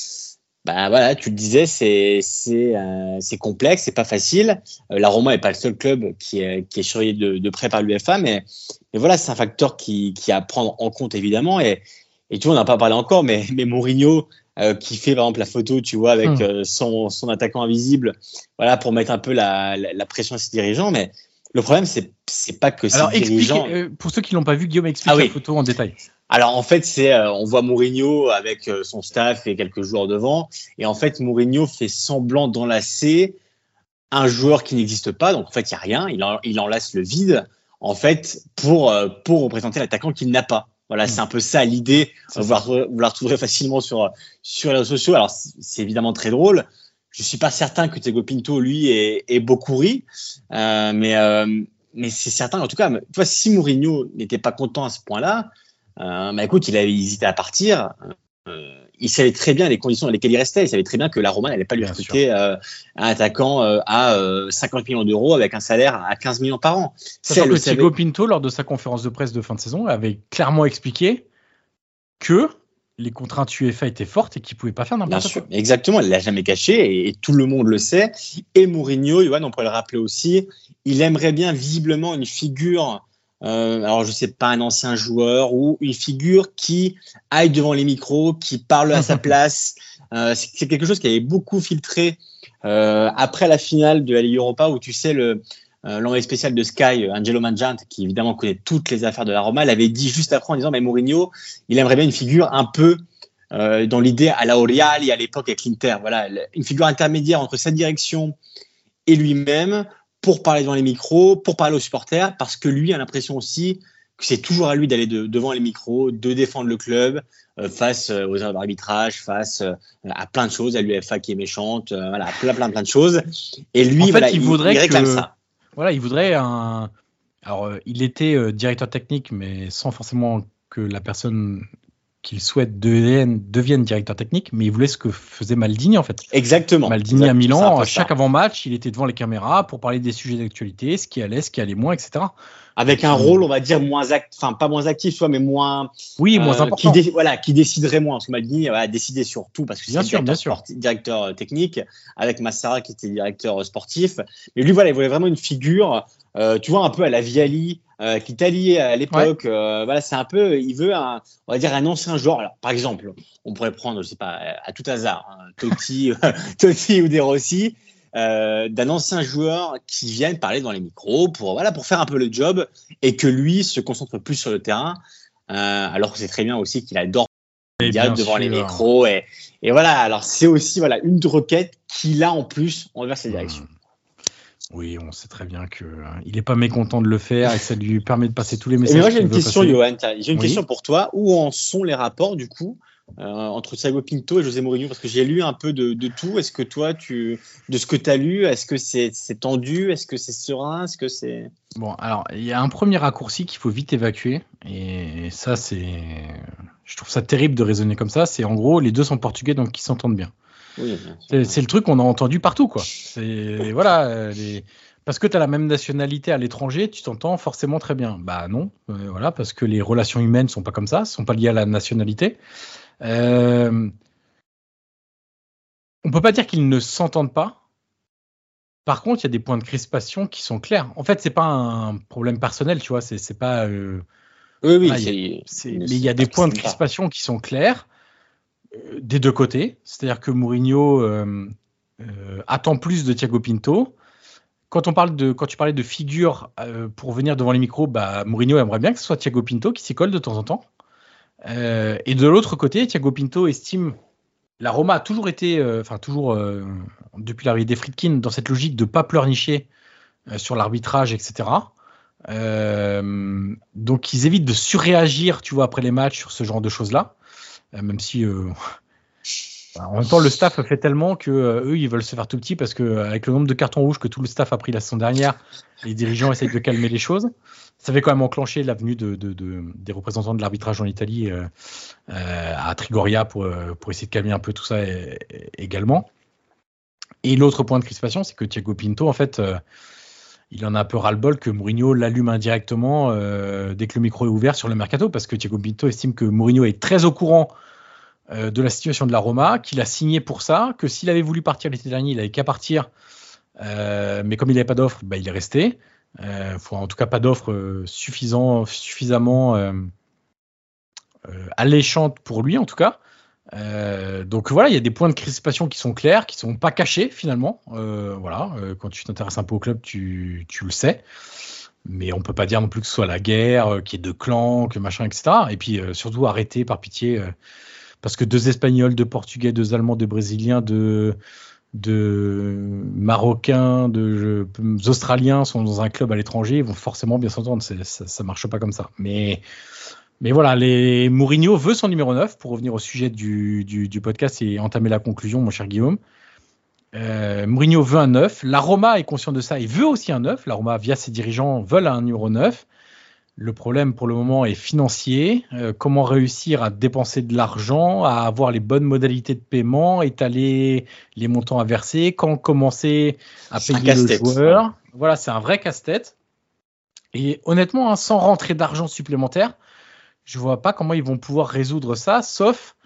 bah voilà, tu le disais, c'est, c'est, euh, c'est complexe, c'est pas facile. Euh, la Roma n'est pas le seul club qui est, qui est surveillé de, de près par l'UEFA, mais, mais voilà, c'est un facteur qui, qui est à prendre en compte, évidemment. Et, et tu vois, on n'a pas parlé encore, mais, mais Mourinho, Euh, qui fait par exemple la photo, tu vois, avec euh, son, son attaquant invisible, voilà, pour mettre un peu la, la, la pression à ses dirigeants. Mais le problème, c'est c'est pas que
Alors,
ses dirigeants.
Euh, pour ceux qui l'ont pas vu, Guillaume explique
ah,
la
oui.
photo en détail.
Alors en fait, c'est euh, on voit Mourinho avec euh, son staff et quelques joueurs devant, et en fait Mourinho fait semblant d'enlacer un joueur qui n'existe pas. Donc en fait, il y a rien. Il en, il enlace le vide, en fait, pour euh, pour représenter l'attaquant qu'il n'a pas. Voilà, mmh. c'est un peu ça l'idée. Vous la, vous la retrouverez facilement sur, sur les réseaux sociaux. Alors, c'est, c'est évidemment très drôle. Je ne suis pas certain que Thiago Pinto, lui, ait, ait beaucoup ri. Euh, mais, euh, mais c'est certain, en tout cas, tu vois, si Mourinho n'était pas content à ce point-là, euh, bah, écoute, il avait hésité à partir. Euh, il savait très bien les conditions dans lesquelles il restait. Il savait très bien que la Roma n'allait pas lui recruter euh, un attaquant euh, à euh, cinquante millions d'euros avec un salaire à quinze millions par an.
Sachant que Thiago Pinto, lors de sa conférence de presse de fin de saison, avait clairement expliqué que les contraintes UEFA étaient fortes et qu'il ne pouvait pas faire n'importe
Bien
quoi.
Sûr. Exactement, il ne l'a jamais caché et, et tout le monde le sait. Et Mourinho, Johan, on pourrait le rappeler aussi, il aimerait bien visiblement une figure... Euh, alors je sais pas, un ancien joueur ou une figure qui aille devant les micros, qui parle à sa place. Euh, c'est, c'est quelque chose qui avait beaucoup filtré euh, après la finale de la Ligue Europa, où tu sais le euh, l'envoyé spécial de Sky, Angelo Mangiante, qui évidemment connaît toutes les affaires de la Roma, l'avait dit juste après en disant mais Mourinho, il aimerait bien une figure un peu euh, dans l'idée à la Oriali à l'époque avec l'Inter. Voilà, une figure intermédiaire entre sa direction et lui-même, pour parler devant les micros, pour parler aux supporters, parce que lui a l'impression aussi que c'est toujours à lui d'aller de, devant les micros, de défendre le club euh, face euh, aux erreurs d'arbitrage, face euh, à plein de choses, à l'UEFA qui est méchante, euh, voilà, plein, plein, plein de choses. Et lui,
en fait,
voilà,
il,
il,
voudrait
il réclame
que,
ça.
Voilà, il voudrait un. Alors, euh, il était euh, directeur technique, mais sans forcément que la personne qu'il souhaite devienne, devienne directeur technique, mais il voulait ce que faisait Maldini en fait.
Exactement.
Maldini
Exactement.
à Milan, à
ça.
chaque avant-match, il était devant les caméras pour parler des sujets d'actualité, ce qui allait, ce qui allait moins, et cetera.
Avec un rôle, on va dire, moins actif, enfin pas moins actif, soit, mais moins.
Oui, moins
euh,
important.
Qui dé- voilà, qui déciderait moins. Parce que Maldini a décidé sur tout, parce que
bien
c'est
sûr,
directeur,
bien sûr.
Sporti- directeur technique, avec Massara qui était directeur sportif. Mais lui, voilà, il voulait vraiment une figure, euh, tu vois, un peu à la Vialli, euh, avec l'Italie à l'époque. Ouais. Euh, voilà, c'est un peu, il veut un, on va dire, un ancien joueur. Alors, par exemple, on pourrait prendre, je sais pas, à tout hasard, hein, Totti, Totti ou De Rossi. Euh, d'un ancien joueur qui vienne parler dans les micros pour voilà pour faire un peu le job et que lui se concentre plus sur le terrain euh, alors que c'est très bien aussi qu'il adore devant sûr. les micros et, et voilà alors c'est aussi voilà une requête qu'il a en plus envers cette direction.
Oui, on sait très bien que euh, il est pas mécontent de le faire et que ça lui permet de passer tous les messages.
Mais moi j'ai une question,
passer.
Johan. J'ai une
oui.
question pour toi. Où en sont les rapports du coup euh, entre Thiago Pinto et José Mourinho? Parce que j'ai lu un peu de, de tout. Est-ce que toi, tu, de ce que tu as lu, est-ce que c'est, c'est tendu? Est-ce que c'est serein? Est-ce que c'est...
Bon, alors il y a un premier raccourci qu'il faut vite évacuer et ça c'est, je trouve ça terrible de raisonner comme ça. C'est en gros les deux sont portugais donc ils s'entendent bien.
Oui,
c'est, c'est le truc qu'on a entendu partout, quoi. C'est, voilà, les... parce que tu as la même nationalité à l'étranger, tu t'entends forcément très bien. Bah non, euh, voilà, parce que les relations humaines sont pas comme ça, sont pas liées à la nationalité. Euh... On peut pas dire qu'ils ne s'entendent pas. Par contre, il y a des points de crispation qui sont clairs. En fait, c'est pas un problème personnel, tu vois. C'est, c'est pas. Euh...
Oui, oui.
Voilà,
c'est...
Y a, c'est... Mais il y a des points de crispation qui sont clairs. Des deux côtés, c'est-à-dire que Mourinho euh, euh, attend plus de Thiago Pinto. quand, on parle de, quand tu parlais de figure euh, pour venir devant les micros, bah, Mourinho aimerait bien que ce soit Thiago Pinto qui s'y colle de temps en temps. Euh, et de l'autre côté, Thiago Pinto estime la Roma a toujours été, enfin euh, toujours euh, depuis l'arrivée des Friedkin, dans cette logique de pas pleurnicher euh, sur l'arbitrage, et cetera. Euh, donc ils évitent de surréagir, tu vois, après les matchs sur ce genre de choses-là, euh, même si euh, en même temps le staff fait tellement que euh, eux ils veulent se faire tout petit parce que avec le nombre de cartons rouges que tout le staff a pris la saison dernière, les dirigeants essayent de calmer les choses. Ça avait quand même enclenché la venue de, de, de, des représentants de l'arbitrage en Italie euh, euh, à Trigoria pour, pour essayer de calmer un peu tout ça et, et, également. Et l'autre point de crispation, c'est que Thiago Pinto, en fait, euh, il en a un peu ras-le-bol que Mourinho l'allume indirectement euh, dès que le micro est ouvert sur le mercato, parce que Thiago Pinto estime que Mourinho est très au courant euh, de la situation de la Roma, qu'il a signé pour ça, que s'il avait voulu partir l'été dernier, il n'avait qu'à partir, euh, mais comme il n'avait pas d'offre, bah, il est resté. Euh, faut en tout cas pas d'offre euh, suffisant, suffisamment euh, euh, alléchante pour lui en tout cas. Euh, donc voilà, il y a des points de crispation qui sont clairs, qui sont pas cachés finalement. Euh, voilà, euh, quand tu t'intéresses un peu au club, tu, tu le sais. Mais on peut pas dire non plus que ce soit la guerre, euh, qu'il y ait deux clans, que machin, et cetera. Et puis euh, surtout arrêter par pitié, euh, parce que deux Espagnols, deux Portugais, deux Allemands, deux Brésiliens, deux de Marocains, de, de Australiens sont dans un club à l'étranger, ils vont forcément bien s'entendre. C'est, ça, ça marche pas comme ça. Mais, mais voilà, les, Mourinho veut son numéro neuf, pour revenir au sujet du, du, du podcast et entamer la conclusion, mon cher Guillaume. Euh, Mourinho veut un neuf. La Roma est conscient de ça et veut aussi un neuf. La Roma, via ses dirigeants, veulent un numéro neuf. Le problème pour le moment est financier. Euh, comment réussir à dépenser de l'argent, à avoir les bonnes modalités de paiement, étaler les montants à verser, quand commencer à
c'est
payer le joueur. Ouais. Voilà, c'est un vrai casse-tête. Et honnêtement, hein, sans rentrer d'argent supplémentaire, je vois pas comment ils vont pouvoir résoudre ça, sauf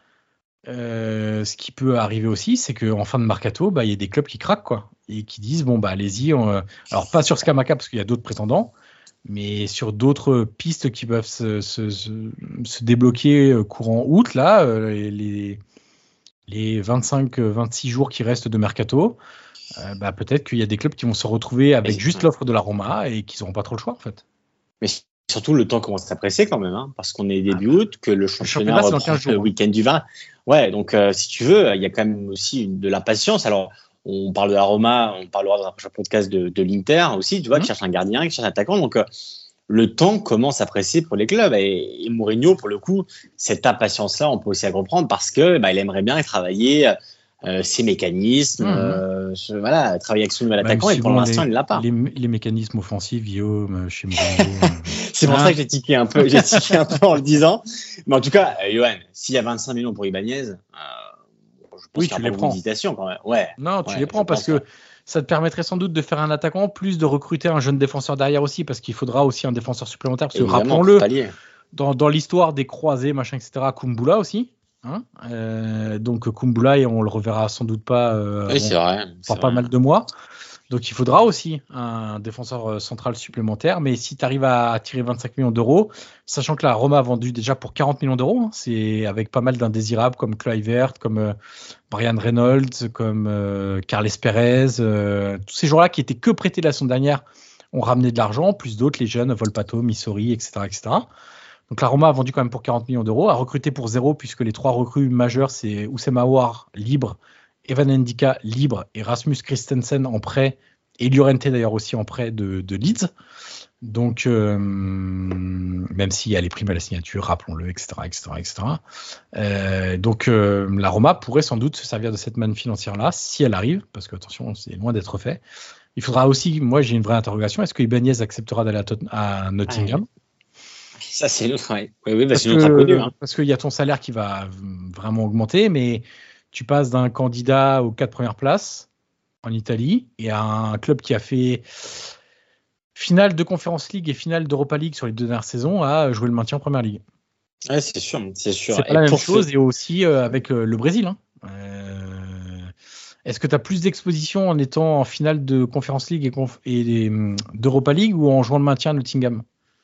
euh, ce qui peut arriver aussi, c'est qu'en fin de mercato, bah, y a des clubs qui craquent, quoi, et qui disent bon bah allez-y. On... Alors pas sur Scamacca parce qu'il y a d'autres prétendants, mais sur d'autres pistes qui peuvent se, se, se, se débloquer courant août, là, euh, les, les vingt-cinq vingt-six jours qui restent de mercato, euh, bah, peut-être qu'il y a des clubs qui vont se retrouver avec et juste l'offre de la Roma et qui n'auront pas trop le choix, en fait.
Mais surtout, le temps commence à presser quand même, hein, parce qu'on est début ah, août, que le championnat, le championnat reprend le jours, week-end du vingt. Ouais, donc euh, si tu veux, il y a quand même aussi une, de l'impatience. Alors, on parle de la Roma, on parlera dans un prochain podcast de, de l'Inter aussi, tu vois, mmh. qui cherche un gardien, qui cherche un attaquant. Donc, euh, le temps commence à presser pour les clubs. Et, et Mourinho, pour le coup, cette impatience-là, on peut aussi la comprendre parce que bah, il aimerait bien travailler euh, ses mécanismes, mmh. euh, ce, voilà, travailler avec son nouvel attaquant. Et pour l'instant,
les,
il ne l'a pas.
Les, les mécanismes offensifs, Guillaume, chez Mourinho.
C'est pour ah. ça que j'ai tiqué un peu, j'ai tiqué un peu en le disant. Mais en tout cas, euh, Johan, s'il y a vingt-cinq millions pour Ibanez, euh,
oui, tu les prends.
Quand même. Ouais.
Non, tu
ouais,
les prends parce que ça te permettrait sans doute de faire un attaquant, plus de recruter un jeune défenseur derrière aussi, parce qu'il faudra aussi un défenseur supplémentaire. Parce que rappelons-le, dans, dans l'histoire des croisés, machin, et cetera, Kumbula aussi. Hein euh, donc Kumbula, et on le reverra sans doute pas. Euh,
oui, c'est vrai.
Pas
c'est
pas
vrai.
mal de mois. Donc il faudra aussi un défenseur central supplémentaire, mais si tu arrives à attirer vingt-cinq millions d'euros, sachant que la Roma a vendu déjà pour quarante millions d'euros, hein, c'est avec pas mal d'indésirables comme Kluivert, comme euh, Brian Reynolds, comme euh, Carles Perez, euh, tous ces joueurs-là qui étaient que prêtés la saison dernière ont ramené de l'argent, plus d'autres, les jeunes, Volpato, Missori, et cetera, et cetera. Donc la Roma a vendu quand même pour quarante millions d'euros, a recruté pour zéro, puisque les trois recrues majeures, c'est Oussem Aouar, libre, Evan Ndika libre et Rasmus Christensen en prêt, et Llorente d'ailleurs aussi en prêt de, de Leeds. Donc, euh, même s'il y a les primes à la signature, rappelons-le, et cetera, et cetera, et cetera. Euh, donc, euh, la Roma pourrait sans doute se servir de cette manne financière-là, si elle arrive, parce que attention, c'est loin d'être fait. Il faudra aussi, moi j'ai une vraie interrogation, est-ce que Ibanez acceptera d'aller à, Tot- à Nottingham ?
Ça, c'est notre, ouais. oui, oui, bah, c'est notre inconnu. Hein.
Parce qu'il y a ton salaire qui va vraiment augmenter, mais tu passes d'un candidat aux quatre premières places en Italie et à un club qui a fait finale de Conference League et finale d'Europa League sur les deux dernières saisons à jouer le maintien en Première Ligue.
Ouais, c'est sûr, c'est sûr.
C'est pas et la même chose ce... et aussi euh, avec euh, le Brésil. Hein. Euh, est-ce que tu as plus d'exposition en étant en finale de Conference League et, conf- et, et d'Europa League ou en jouant le maintien à Nottingham ?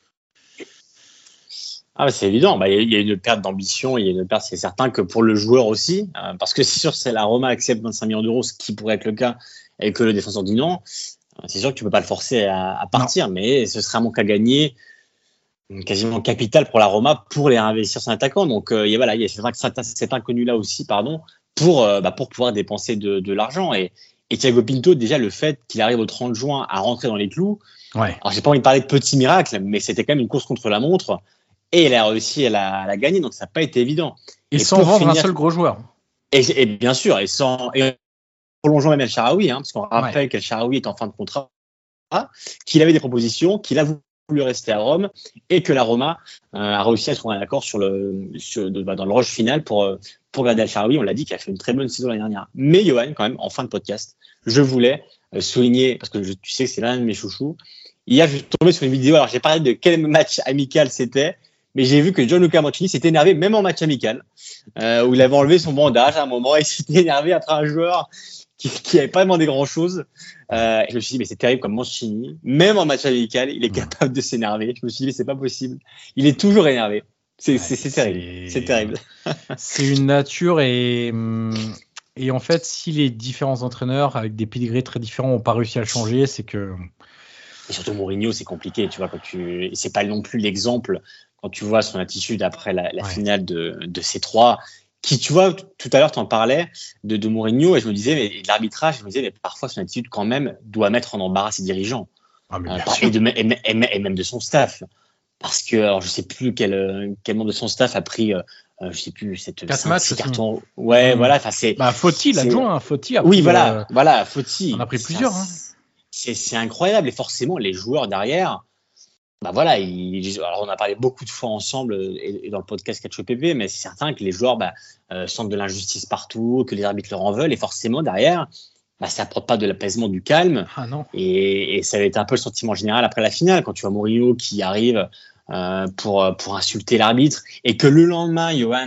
Ah, c'est évident. Bah, il y a une perte d'ambition, il y a une perte, c'est certain que pour le joueur aussi, euh, parce que c'est sûr, c'est la Roma accepte vingt-cinq millions d'euros, ce qui pourrait être le cas, et que le défenseur dit non. Euh, C'est sûr que tu peux pas le forcer à, à partir, non. mais ce serait un manque à gagner quasiment capital pour la Roma pour les investir sur un attaquant. Donc euh, y a, voilà, il y a cet, cet inconnu-là aussi, pardon, pour, euh, bah, pour pouvoir dépenser de, de l'argent. Et, et Thiago Pinto, déjà, le fait qu'il arrive au trente juin à rentrer dans les clous, ouais. alors j'ai pas envie de parler de petit miracle, mais c'était quand même une course contre la montre. Et elle a réussi à la, à la gagner, donc ça n'a pas été évident.
Et, et sans vendre finir, un seul gros joueur.
Et, et bien sûr, et sans et prolongeant même El Shaarawy, hein, parce qu'on rappelle ouais. qu'El Shaarawy est en fin de contrat, qu'il avait des propositions, qu'il a voulu rester à Rome, et que la Roma euh, a réussi à trouver un accord sur le, sur, de, bah, dans le rush final pour, pour garder El Shaarawy. On l'a dit, qu'il a fait une très bonne saison l'année dernière. Mais Johan, quand même, en fin de podcast, je voulais euh, souligner, parce que je, tu sais que c'est l'un de mes chouchous, hier, je suis tombé sur une vidéo, alors j'ai parlé de quel match amical c'était, mais j'ai vu que Gianluca Mancini s'était énervé même en match amical, euh, où il avait enlevé son bandage à un moment et il s'était énervé après un joueur qui n'avait pas demandé grand-chose. Euh, et je me suis dit, mais c'est terrible comme Mancini, même en match amical, il est capable de s'énerver. Je me suis dit, mais c'est pas possible. Il est toujours énervé. C'est, ouais, c'est, c'est terrible. C'est, c'est terrible.
C'est une nature et, et en fait, si les différents entraîneurs avec des pédigrés très différents n'ont pas réussi à le changer, c'est que...
Et surtout Mourinho, c'est compliqué, tu vois, quand tu, c'est pas non plus l'exemple quand tu vois son attitude après la, la ouais. finale de, de ces trois, qui, tu vois, tout à l'heure, tu en parlais de, de Mourinho, et je me disais, mais l'arbitrage, je me disais, mais parfois son attitude, quand même, doit mettre en embarras ses dirigeants. Ah, mais euh, et, de, et, et, et même de son staff. Parce que, alors, je sais plus quel, quel membre de son staff a pris, euh, je sais plus, cette,
quatre matchs
cartons. Ouais, mmh. voilà, enfin, c'est.
Bah, Foti, l'adjoint, Foti.
Oui, voilà, euh, voilà, Foti.
On a pris plusieurs, ça, hein.
C'est, c'est incroyable, et forcément, les joueurs derrière, bah voilà, ils, alors on a parlé beaucoup de fois ensemble et, et dans le podcast Calcio P P, mais c'est certain que les joueurs bah, euh, sentent de l'injustice partout, que les arbitres leur en veulent, et forcément derrière, bah, ça n'apporte pas de l'apaisement du calme.
Ah non.
Et, et ça a été un peu le sentiment général après la finale, quand tu vois Mourinho qui arrive euh, pour, pour insulter l'arbitre, et que le lendemain, Johan,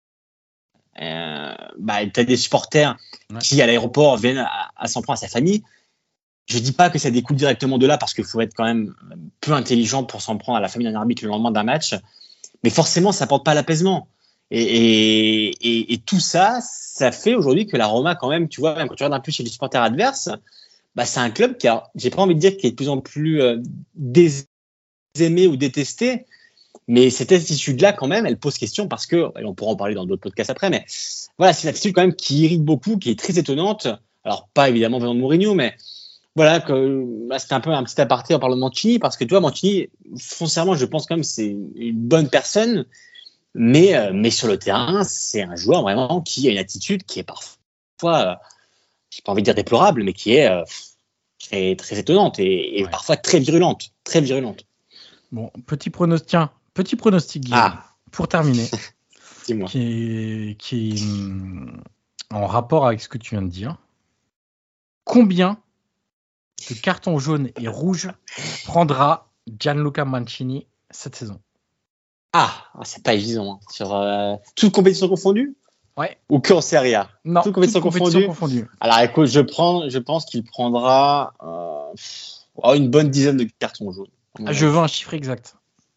euh, bah, tu as des supporters ouais. qui à l'aéroport viennent à, à s'en prendre à sa famille. Je dis pas que ça découle directement de là, parce qu'il faut être quand même peu intelligent pour s'en prendre à la famille d'un arbitre le lendemain d'un match, mais forcément ça apporte pas l'apaisement. Et, et, et, et tout ça, ça fait aujourd'hui que la Roma, quand même, tu vois, même quand tu regardes un peu chez les supporters adverses, bah c'est un club qui a, j'ai pas envie de dire qu'il est de plus en plus euh, désaimé ou détesté, mais cette attitude-là, quand même, elle pose question, parce que, et on pourra en parler dans d'autres podcasts après, mais voilà, c'est une attitude quand même qui irrite beaucoup, qui est très étonnante. Alors pas évidemment venant de Mourinho, mais voilà, que, là, c'était un peu un petit aparté en parlant de Mancini, parce que tu vois, Mancini, foncièrement, je pense quand même c'est une bonne personne, mais, euh, mais sur le terrain, c'est un joueur vraiment qui a une attitude qui est parfois, euh, j'ai pas envie de dire déplorable, mais qui est euh, très, très étonnante et, et ouais. parfois très virulente, très virulente.
Bon, petit pronostic, tiens, petit pronostic, Guillaume, ah. pour terminer,
Dis-moi.
Qui est, qui est en rapport avec ce que tu viens de dire. Combien de carton jaune et rouge prendra Gianluca Mancini cette saison?
Ah, c'est pas évident. Hein. Sur euh, toutes compétitions confondues?
Ouais.
Ou que en Serie A?
Non,
toutes compétitions confondues.
confondues.
Alors écoute, je, prends, je pense qu'il prendra euh, oh, une bonne dizaine de cartons jaunes.
Ah, je veux un chiffre exact.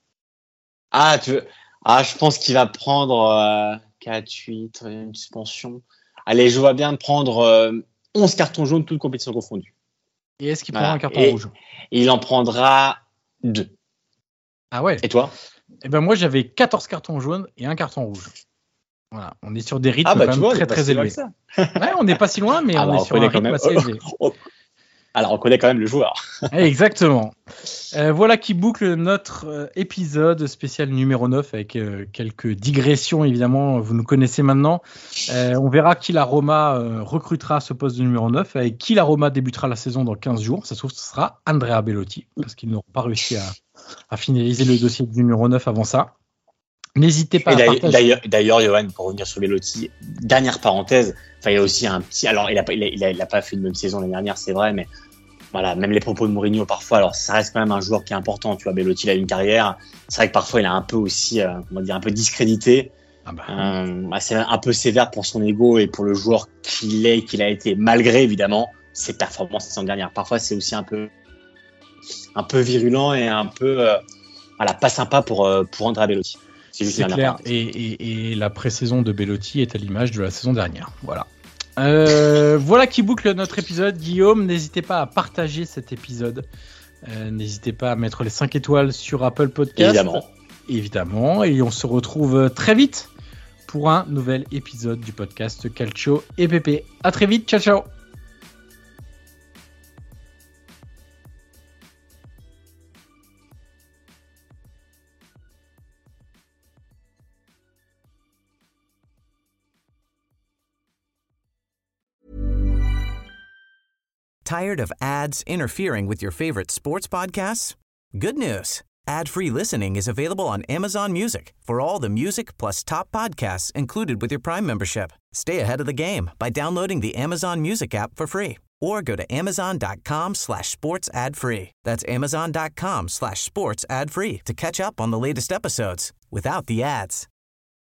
Ah, tu veux... ah je pense qu'il va prendre euh, quatre, huit, une suspension. Allez, je vois bien prendre euh, onze cartons jaunes, toutes compétitions confondues.
Et est-ce qu'il prendra voilà. un carton et, rouge?
Et il en prendra deux.
Ah ouais.
Et toi?
Eh ben moi j'avais quatorze cartons jaunes et un carton rouge. Voilà, on est sur des rythmes
ah bah,
quand même
vois,
très très élevés. Ouais, on n'est pas si loin, mais ah on bah, est on sur un rythme même... assez élevé.
Alors on connaît quand même le joueur.
Exactement. Euh, voilà qui boucle notre euh, épisode spécial numéro neuf avec euh, quelques digressions évidemment, vous nous connaissez maintenant. Euh, on verra qui la Roma euh, recrutera à ce poste de numéro neuf, avec qui la Roma débutera la saison dans quinze jours. Ça se trouve ce sera Andrea Bellotti, parce qu'ils n'auront pas réussi à, à finaliser le dossier du numéro neuf avant ça. N'hésitez pas
Et
à
d'ailleurs,
partager.
D'ailleurs, d'ailleurs, Johan, pour revenir sur Bellotti, dernière parenthèse, enfin, il y a aussi un petit, alors, il a pas, il a, il a, il a pas fait une bonne saison l'année dernière, c'est vrai, mais voilà, même les propos de Mourinho parfois, alors, ça reste quand même un joueur qui est important, tu vois, Bellotti, il a une carrière, c'est vrai que parfois, il a un peu aussi, euh, comment dire, un peu discrédité, ah bah. euh, c'est un peu sévère pour son ego et pour le joueur qu'il est, qu'il a été, malgré, évidemment, ses performances la saison dernière. Parfois, c'est aussi un peu, un peu virulent et un peu, euh, voilà, pas sympa pour, euh, pour Andrea Bellotti.
C'est, c'est clair, et, et, et la pré-saison de Bellotti est à l'image de la saison dernière. Voilà. Euh, voilà qui boucle notre épisode. Guillaume, n'hésitez pas à partager cet épisode. Euh, n'hésitez pas à mettre les cinq étoiles sur Apple Podcast.
Évidemment.
Évidemment. Et on se retrouve très vite pour un nouvel épisode du podcast Calcio et Pépé. À très vite. Ciao, ciao.
Tired of ads interfering with your favorite sports podcasts? Good news. Ad-free listening is available on Amazon Music for all the music plus top podcasts included with your Prime membership. Stay ahead of the game by downloading the Amazon Music app for free or go to amazon.com slash sports ad free. That's amazon.com slash sports ad free to catch up on the latest episodes without the ads.